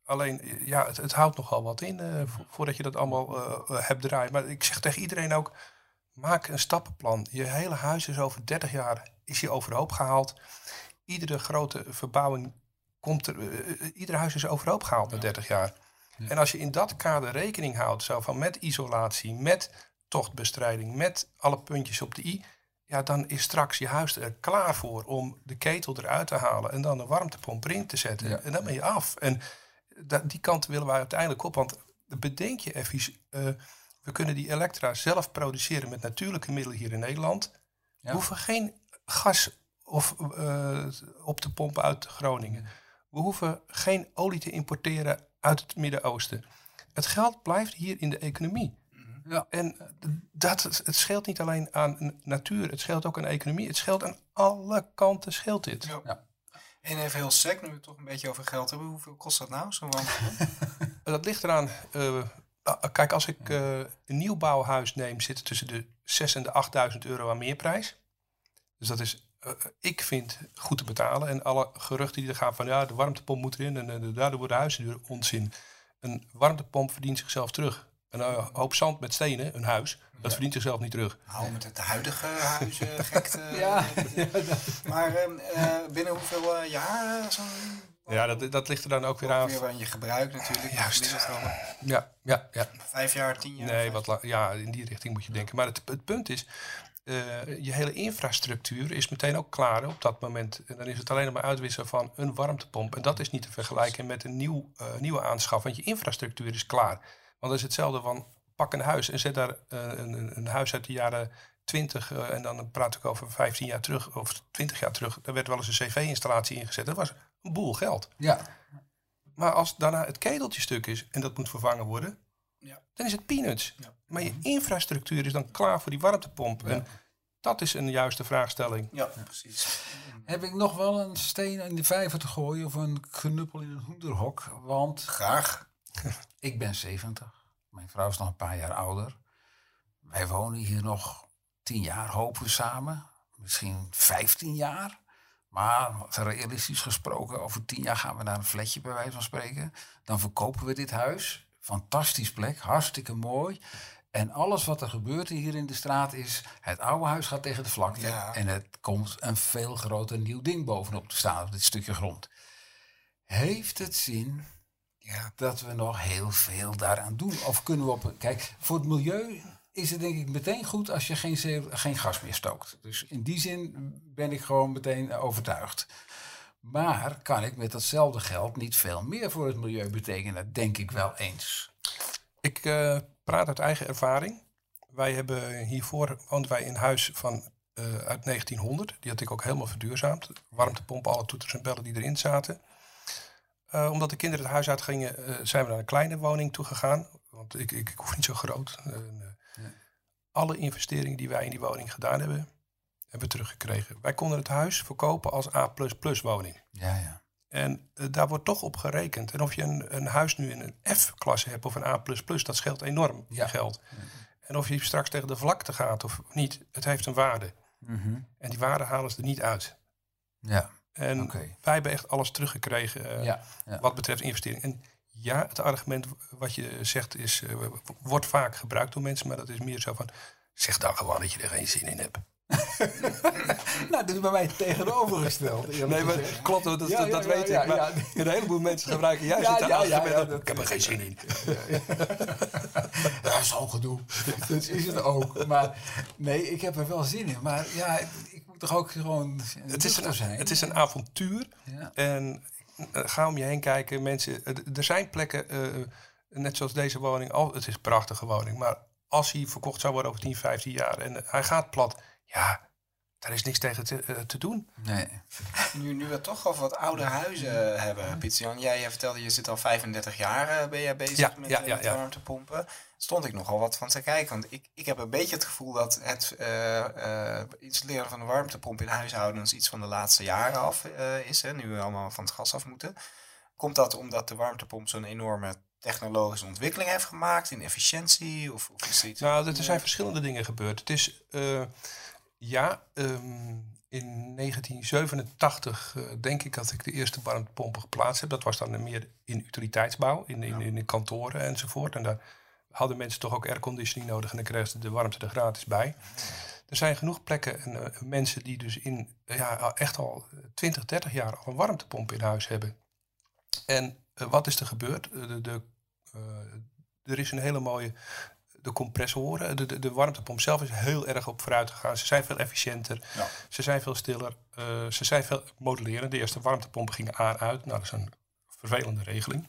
Alleen, ja, het, het houdt nogal wat in uh, vo- voordat je dat allemaal uh, uh, hebt draaien. Maar ik zeg tegen iedereen ook, maak een stappenplan. Je hele huis is over dertig jaar is je overhoop gehaald. Iedere grote verbouwing komt er, uh, ieder huis is overhoop gehaald na dertig jaar. Ja. En als je in dat kader rekening houdt, zo van met isolatie, met tochtbestrijding, met alle puntjes op de i, ja, dan is straks je huis er klaar voor om de ketel eruit te halen en dan een warmtepomp erin te zetten. Ja. En dan ben je af. En dat, die kant willen wij uiteindelijk op. Want bedenk je even, uh, we kunnen die elektra zelf produceren met natuurlijke middelen hier in Nederland. Ja. We hoeven geen gas of, uh, op te pompen uit Groningen. We hoeven geen olie te importeren uit het Midden-Oosten. Het geld blijft hier in de economie. Ja. En dat, het scheelt niet alleen aan natuur, het scheelt ook aan economie. Het scheelt aan alle kanten, scheelt dit. Ja. Ja. En even heel sec, nu we het toch een beetje over geld hebben. Hoeveel kost dat nou, zo'n warmtepomp? Dat ligt eraan. Uh, kijk, als ik uh, een nieuwbouwhuis neem, zit het tussen de zes en de achtduizend euro aan meerprijs. Dus dat is, uh, ik vind, goed te betalen. En alle geruchten die er gaan van, ja, de warmtepomp moet erin en uh, daardoor worden huizen duur, onzin. Een warmtepomp verdient zichzelf terug. Een uh, hoop zand met stenen, een huis, dat ja. verdient zichzelf niet terug. Hou met het huidige huis uh, gekte. ja. ja maar uh, binnen hoeveel uh, jaar? Uh, zo? Ja, dat, dat ligt er dan ook weer aan. Weer aan je gebruik natuurlijk. Juist. Ja, ja, ja. Vijf jaar, tien jaar? Nee, wat la- ja, in die richting moet je denken. Maar het, het punt is, uh, je hele infrastructuur is meteen ook klaar op dat moment. En dan is het alleen nog maar uitwisselen van een warmtepomp. En dat is niet te vergelijken met een nieuw, uh, nieuwe aanschaf. Want je infrastructuur is klaar. Want dat is hetzelfde van, pak een huis en zet daar uh, een, een huis uit de jaren twintig. Uh, en dan praat ik over vijftien jaar terug of twintig jaar terug. Daar werd wel eens een cv-installatie ingezet. Dat was een boel geld. Ja. Maar als daarna het keteltje stuk is en dat moet vervangen worden, ja. dan is het peanuts. Ja. Maar je infrastructuur is dan klaar voor die warmtepomp. Ja. En dat is een juiste vraagstelling. Ja, ja, precies. Heb ik nog wel een steen in de vijver te gooien of een knuppel in een hoenderhok? Want graag. Ik ben zeventig. Mijn vrouw is nog een paar jaar ouder. Wij wonen hier nog tien jaar, hopen we samen. Misschien vijftien jaar. Maar realistisch gesproken, over tien jaar gaan we naar een flatje bij wijze van spreken. Dan verkopen we dit huis. Fantastisch plek, hartstikke mooi. En alles wat er gebeurt hier in de straat is, het oude huis gaat tegen de vlakte. Ja. En het komt een veel groter nieuw ding bovenop te staan op dit stukje grond. Heeft het zin ja. dat we nog heel veel daaraan doen? Of kunnen we op... Kijk, voor het milieu is het denk ik meteen goed als je geen, zee, geen gas meer stookt. Dus in die zin ben ik gewoon meteen overtuigd. Maar kan ik met datzelfde geld niet veel meer voor het milieu betekenen? Denk ik wel eens. Ik uh, praat uit eigen ervaring. Wij hebben hiervoor woonden wij in een huis van uh, uit negentienhonderd. Die had ik ook helemaal verduurzaamd. Warmtepomp, alle toeters en bellen die erin zaten. Uh, omdat de kinderen het huis uitgingen, uh, zijn we naar een kleine woning toe gegaan. Want ik, ik, ik hoef niet zo groot. Uh, ja. Alle investeringen die wij in die woning gedaan hebben, hebben we teruggekregen. Wij konden het huis verkopen als A plus plus woning. Ja, ja. En uh, daar wordt toch op gerekend. En of je een, een huis nu in een F-klasse hebt of een A plus plus, dat scheelt enorm ja. geld. Ja. En of je straks tegen de vlakte gaat of niet, het heeft een waarde. Mm-hmm. En die waarde halen ze er niet uit. Ja. En okay. wij hebben echt alles teruggekregen uh, ja. Ja. wat betreft investering. En ja, het argument wat je zegt is, uh, wordt vaak gebruikt door mensen, maar dat is meer zo van, zeg dan gewoon dat je er geen zin in hebt. Nou, dat is bij mij tegenovergesteld. Nee, maar klopt, dat, ja, dat, dat ja, weet ja, ik. Maar ja, een heleboel mensen gebruiken juist ja, het ja, argument. Ja, ja, dat, ik heb er geen zin in. Dat is al gedoe. Dat is het ook. Maar nee, ik heb er wel zin in. Maar ja, ik moet toch ook gewoon het is een, zijn. Het is een avontuur. Ja. En uh, ga om je heen kijken. Mensen, uh, er zijn plekken, uh, net zoals deze woning. Al, het is een prachtige woning. Maar als hij verkocht zou worden over tien, vijftien jaar en uh, hij gaat plat, ja, daar is niks tegen te, uh, te doen. Nee. Nu, nu we het toch over wat oude huizen uh, hebben, Pieter-Jan. Jij vertelde, je zit al vijfendertig jaar uh, ben jij bezig ja, met, ja, uh, ja, met ja. warmtepompen. Stond ik nogal wat van te kijken. Want ik, ik heb een beetje het gevoel dat het uh, uh, installeren van een warmtepomp in huishoudens iets van de laatste jaren af uh, is. Hè, nu we allemaal van het gas af moeten. Komt dat omdat de warmtepomp zo'n enorme technologische ontwikkeling heeft gemaakt in efficiëntie? Of, of is er iets? Nou, er zijn verschillende dingen gebeurd. Het is, uh, ja, um, in negentien zevenentachtig uh, denk ik dat ik de eerste warmtepompen geplaatst heb. Dat was dan meer in utiliteitsbouw, in, in, in de kantoren enzovoort. En daar hadden mensen toch ook airconditioning nodig en dan kregen ze de warmte er gratis bij. Er zijn genoeg plekken en uh, mensen die dus in uh, ja, echt al twintig, dertig jaar al een warmtepomp in huis hebben. En uh, wat is er gebeurd? Uh, de, de, uh, er is een hele mooie... De compressoren, de, de, de warmtepomp zelf is heel erg op vooruit gegaan. Ze zijn veel efficiënter, ja. Ze zijn veel stiller, uh, ze zijn veel modulerender. De eerste warmtepompen gingen aan-uit. Nou, dat is een vervelende regeling.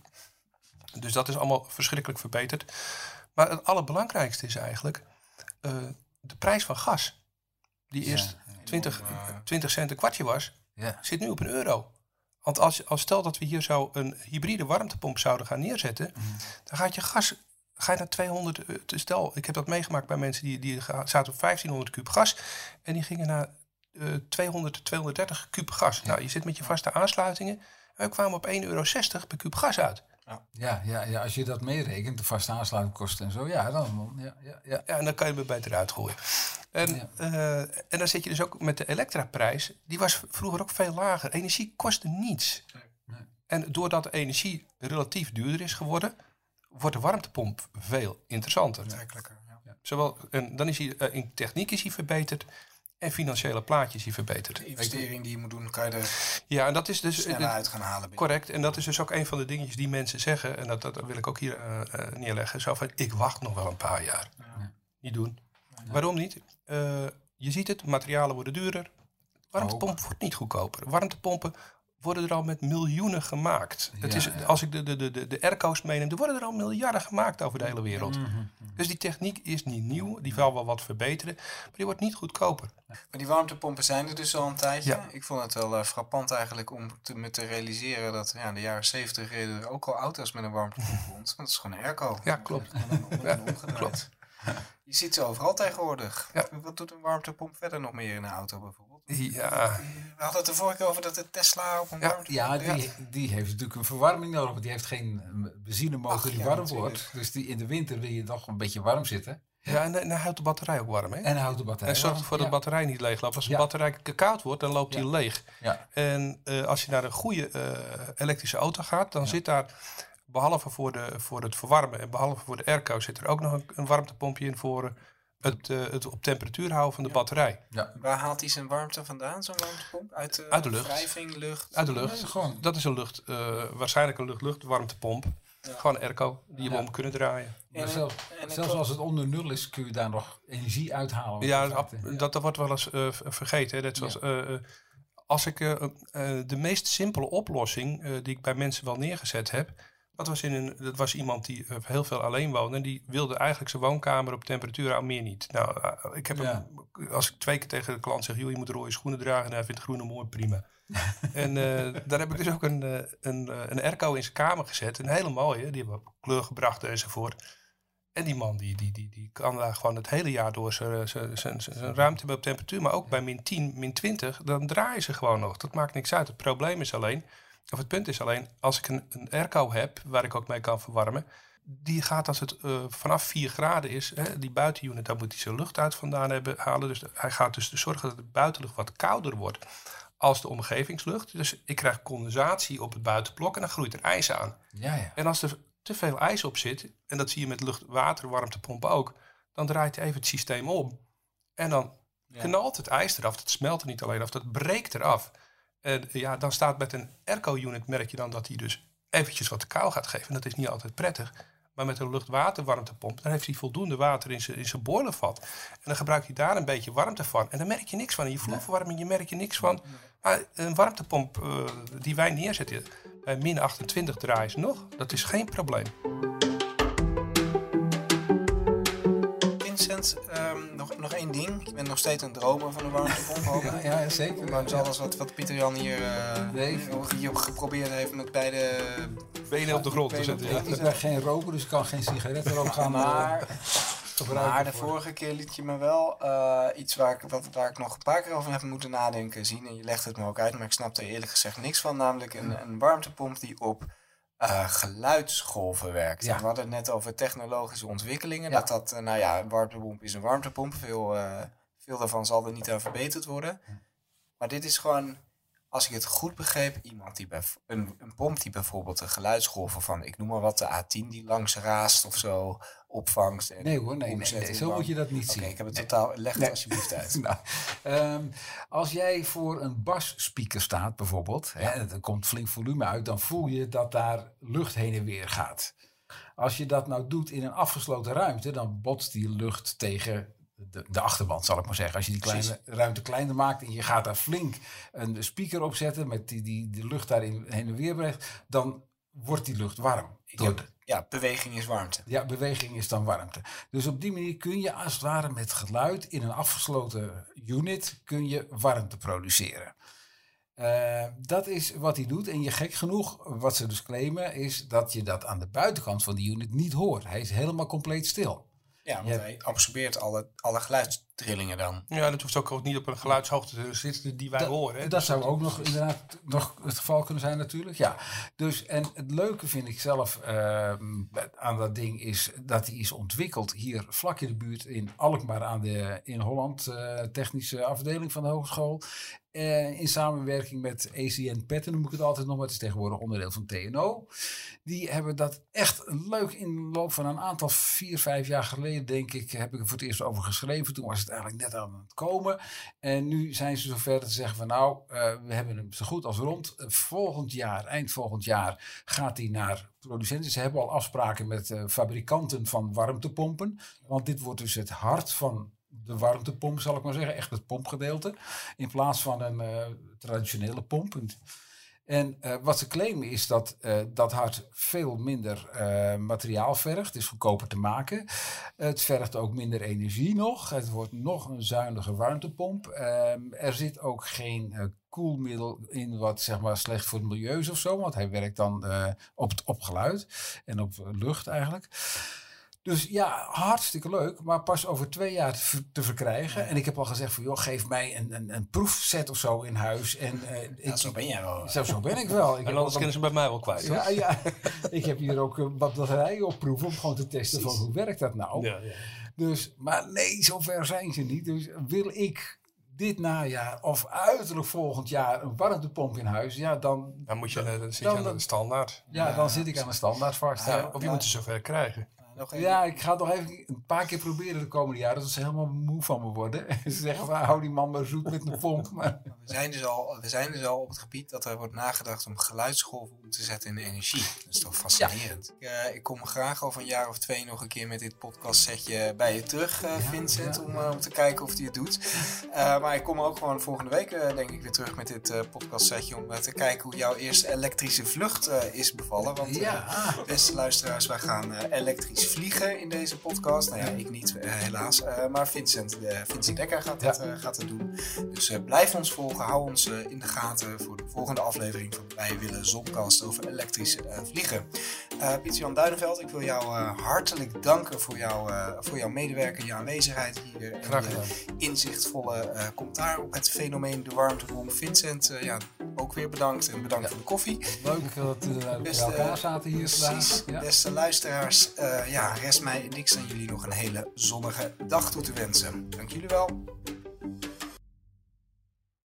Dus dat is allemaal verschrikkelijk verbeterd. Maar het allerbelangrijkste is eigenlijk uh, de prijs van gas. Die eerst ja, twintig, twintig cent een kwartje was, ja. Zit nu op een euro. Want als, als stel dat we hier zo een hybride warmtepomp zouden gaan neerzetten, mm. dan gaat je gas... Ga je naar tweehonderd, stel, ik heb dat meegemaakt bij mensen die, die zaten op vijftienhonderd kuub gas. En die gingen naar uh, tweehonderd, tweehonderddertig kuub gas. Ja. Nou, je zit met je vaste aansluitingen. En we kwamen op één euro zestig per kuub gas uit. Ja, ja, ja, ja, als je dat meerekent, de vaste aansluitingkosten en zo, ja, dan, ja, ja, ja. ja en dan kan je me beter uitgooien. En, ja. uh, en dan zit je dus ook met de elektraprijs. Die was vroeger ook veel lager. Energie kostte niets. Nee. Nee. En doordat de energie relatief duurder is geworden, wordt de warmtepomp veel interessanter. Aantrekkelijker, ja. Zowel, en dan is hij, uh, in techniek is hij verbeterd en financiële plaatjes is hij verbeterd. De investering die je moet doen, kan je er ja, en dat is dus, sneller uit gaan halen. Binnen. Correct, en dat is dus ook een van de dingetjes die mensen zeggen, en dat, dat wil ik ook hier uh, uh, neerleggen, zo van, ik wacht nog wel een paar jaar. Ja. Niet doen. Ja. Waarom niet? Uh, je ziet het, materialen worden duurder, warmtepomp oh. wordt niet goedkoper. Warmtepompen worden er al met miljoenen gemaakt. Ja, het is, ja. Als ik de, de, de, de airco's meeneem, er worden er al miljarden gemaakt over de hele wereld. Mm-hmm. Dus die techniek is niet nieuw. Die zal wel wat verbeteren, maar die wordt niet goedkoper. Maar die warmtepompen zijn er dus al een tijdje. Ja. Ik vond het wel uh, frappant eigenlijk om te, me te realiseren dat ja, in de jaren zeventig reden er ook al auto's met een warmtepomp rond. Want dat is gewoon een airco. Ja, klopt. En dan ja, klopt. Je ziet ze overal tegenwoordig. Ja. Wat doet een warmtepomp verder nog meer in een auto bijvoorbeeld? Ja. We hadden het de vorige keer over dat de Tesla op een ja, warmtepomp... Ja, die, die heeft natuurlijk een verwarming nodig. Want die heeft geen benzinemotor Ach, die ja, warm natuurlijk. wordt. Dus die, in de winter wil je toch een beetje warm zitten. Ja, en, en hij houdt de batterij ook warm, hè? En hij houdt de batterij En zorgt ervoor dat de ja. batterij niet leeg loopt. Als de ja. batterij koud wordt, dan loopt ja. die leeg. Ja. En uh, als je naar een goede uh, elektrische auto gaat, dan ja. zit daar... Behalve voor, de, voor het verwarmen en behalve voor de airco zit er ook nog een, een warmtepompje in voor het, uh, het op temperatuur houden van de ja. batterij. Ja. Waar haalt hij zijn warmte vandaan, zo'n warmtepomp? Uit de, Uit de lucht. Wrijving, lucht? Uit de lucht. Nee, gewoon. Dat is een lucht, uh, waarschijnlijk een lucht-lucht warmtepomp. Ja. Gewoon een airco die je ja. om kunnen draaien. Maar zelfs zelfs als het onder nul is, kun je daar nog energie uithalen. Ja, dat, ja. dat, dat wordt wel eens uh, vergeten. Hè. Dat zoals, ja. uh, als ik uh, uh, de meest simpele oplossing uh, die ik bij mensen wel neergezet heb. Dat was, in een, dat was iemand die uh, heel veel alleen woonde. En die wilde eigenlijk zijn woonkamer op temperatuur houden, meer niet. Nou, uh, ik heb ja. hem, als ik twee keer tegen de klant zeg, joh, je moet rode schoenen dragen. En hij vindt groene mooi, prima. En uh, daar heb ik dus ook een, uh, een, uh, een airco in zijn kamer gezet. Een hele mooie, die hebben kleur gebracht enzovoort. En die man die, die, die, die kan daar gewoon het hele jaar door zijn, zijn, zijn, zijn ruimte hebben op temperatuur. Maar ook bij min tien, min twintig, dan draaien ze gewoon nog. Dat maakt niks uit. Het probleem is alleen... Of het punt is alleen, als ik een, een airco heb, waar ik ook mee kan verwarmen, die gaat als het uh, vanaf vier graden is, hè, die buitenunit, daar moet hij zijn lucht uit vandaan hebben, halen. Dus de, hij gaat dus zorgen dat de buitenlucht wat kouder wordt als de omgevingslucht. Dus ik krijg condensatie op het buitenblok en dan groeit er ijs aan. Ja, ja. En als er te veel ijs op zit, en dat zie je met lucht-water-warmtepompen ook, dan draait hij even het systeem om. En dan ja. knalt het ijs eraf, dat smelt er niet alleen af, dat breekt eraf. En ja, dan staat met een airco-unit, merk je dan dat hij dus eventjes wat kou gaat geven. En dat is niet altijd prettig. Maar met een lucht-water-warmtepomp, dan heeft hij voldoende water in zijn, in zijn boilervat. En dan gebruikt hij daar een beetje warmte van. En dan merk je niks van. In je vloerverwarming je merk je niks van. Maar een warmtepomp uh, die wij neerzetten bij min achtentwintig draaien nog, dat is geen probleem. Vincent, um, nog, nog één ding. Je bent nog steeds een dromer van de warmtepomp. ja, ja, zeker. Maar het is alles wat, wat Pieter Jan hier, uh, nee. hier geprobeerd heeft met beide benen op de grond te zetten. Ja. Ik ben geen roker, dus ik kan geen sigaretten ook gaan maar, maar de vorige keer liet je me wel uh, iets waar ik, wat, waar ik nog een paar keer over heb moeten nadenken zien. En je legt het me ook uit, maar ik snapte er eerlijk gezegd niks van. Namelijk een, een warmtepomp die op Uh, geluidsgolven werkt. Ja. We hadden het net over technologische ontwikkelingen. Ja. Dat dat, uh, nou ja, een warmtepomp is een warmtepomp. Veel, uh, veel daarvan zal er niet aan verbeterd worden. Maar dit is gewoon, als ik het goed begreep, iemand die bij, een, een pomp die bijvoorbeeld de geluidsgolven van, ik noem maar wat, de A tien die langs raast of zo, opvangt. En nee hoor, nee, nee, nee zo moet je dat niet okay, zien. ik heb het nee. totaal, leg het nee. alsjeblieft uit. nou, um, als jij voor een basspeaker staat bijvoorbeeld, ja. hè, er komt flink volume uit, dan voel je dat daar lucht heen en weer gaat. Als je dat nou doet in een afgesloten ruimte, dan botst die lucht tegen de, de achterwand, zal ik maar zeggen. Als je die kleine ruimte kleiner maakt en je gaat daar flink een speaker op zetten met die, die de lucht daarin heen en weer brengt, dan wordt die lucht warm. Ja, ja, beweging is warmte. Ja, beweging is dan warmte. Dus op die manier kun je als het ware met geluid in een afgesloten unit kun je warmte produceren. Uh, dat is wat hij doet. En je gek genoeg, wat ze dus claimen, is dat je dat aan de buitenkant van die unit niet hoort. Hij is helemaal compleet stil. Ja, want ja. hij absorbeert alle, alle geluidstrillingen dan. Ja, dat hoeft ook niet op een geluidshoogte te zitten die wij dat, horen. Hè? Dat dus zou dat ook nog inderdaad nog het geval kunnen zijn natuurlijk. Ja. Dus, en het leuke vind ik zelf uh, aan dat ding is dat hij is ontwikkeld hier vlak in de buurt in Alkmaar aan de in Holland uh, technische afdeling van de hogeschool. Uh, in samenwerking met A C N Pattern, noem ik het altijd nog, maar het is tegenwoordig onderdeel van T N O. Die hebben dat echt leuk in de loop van een aantal, vier, vijf jaar geleden, denk ik, heb ik er voor het eerst over geschreven. Toen was het eigenlijk net aan het komen. En nu zijn ze zover dat ze zeggen van nou, uh, we hebben hem zo goed als rond. Uh, volgend jaar, eind volgend jaar, gaat hij naar producenten. Ze hebben al afspraken met uh, fabrikanten van warmtepompen. Want dit wordt dus het hart van de warmtepomp, zal ik maar zeggen. Echt het pompgedeelte. In plaats van een uh, traditionele pomp. En uh, wat ze claimen is dat uh, dat hart veel minder uh, materiaal vergt. Het is goedkoper te maken. Het vergt ook minder energie nog. Het wordt nog een zuinige warmtepomp. Uh, er zit ook geen uh, koelmiddel in wat zeg maar slecht voor het milieu is of zo. Want hij werkt dan uh, op, op geluid en op lucht eigenlijk. Dus ja, hartstikke leuk, maar pas over twee jaar te, ver, te verkrijgen. Ja. En ik heb al gezegd van, joh, geef mij een, een, een proefset of zo in huis. En, uh, ja, ik, zo ben jij wel. Zo, zo ben ik wel. Ik en anders kunnen ze bij mij wel kwijt. Ja, ja. Ik heb hier ook wat batterijen op proef om gewoon te testen Precies. van hoe werkt dat nou. Ja, ja. Dus, maar nee, zover zijn ze niet. Dus wil ik dit najaar of uiterlijk volgend jaar een warmtepomp in huis, ja, dan... Dan, moet je, dan, dan zit je dan, aan de standaard. Ja, ja, dan zit ik aan de standaard vast. Ja, of je ja. moet het zover krijgen. Nog ja, ik ga het nog even een paar keer proberen de komende jaren. Dat ze helemaal moe van me worden. Ze zeggen van, hou die man maar zoet met een pomp. Maar... We, zijn dus al, we zijn dus al op het gebied dat er wordt nagedacht om geluidsgolven om te zetten in de energie. Dat is toch fascinerend. Ja. Ik, uh, ik kom graag over een jaar of twee nog een keer met dit podcastsetje bij je terug, uh, ja, Vincent. Ja. Om, uh, om te kijken of hij het doet. Uh, maar ik kom ook gewoon volgende week uh, denk ik weer terug met dit uh, podcastsetje. Om uh, te kijken hoe jouw eerste elektrische vlucht uh, is bevallen. Want uh, ja. beste luisteraars, wij gaan uh, elektrisch vliegen in deze podcast. Nou ja, ik niet uh, helaas. Uh, maar Vincent, uh, Vincent Dekker gaat het, ja. uh, gaat het doen. Dus uh, blijf ons volgen. Hou ons uh, in de gaten voor de volgende aflevering van Wij Willen Zomcast over elektrisch uh, vliegen. Uh, Pieter-Jan Duinenveld, ik wil jou uh, hartelijk danken voor, jou, uh, voor jouw medewerking, je aanwezigheid hier. Graag gedaan. En je inzichtvolle uh, commentaar op het fenomeen de warmtepomp. Vincent, uh, ja, ook weer bedankt en bedankt ja. voor de koffie. Leuk dat we uh, bij elkaar zaten hier vandaag. Ja. Beste luisteraars, uh, ja, rest mij niks aan jullie nog een hele zonnige dag toe te wensen. Dank jullie wel.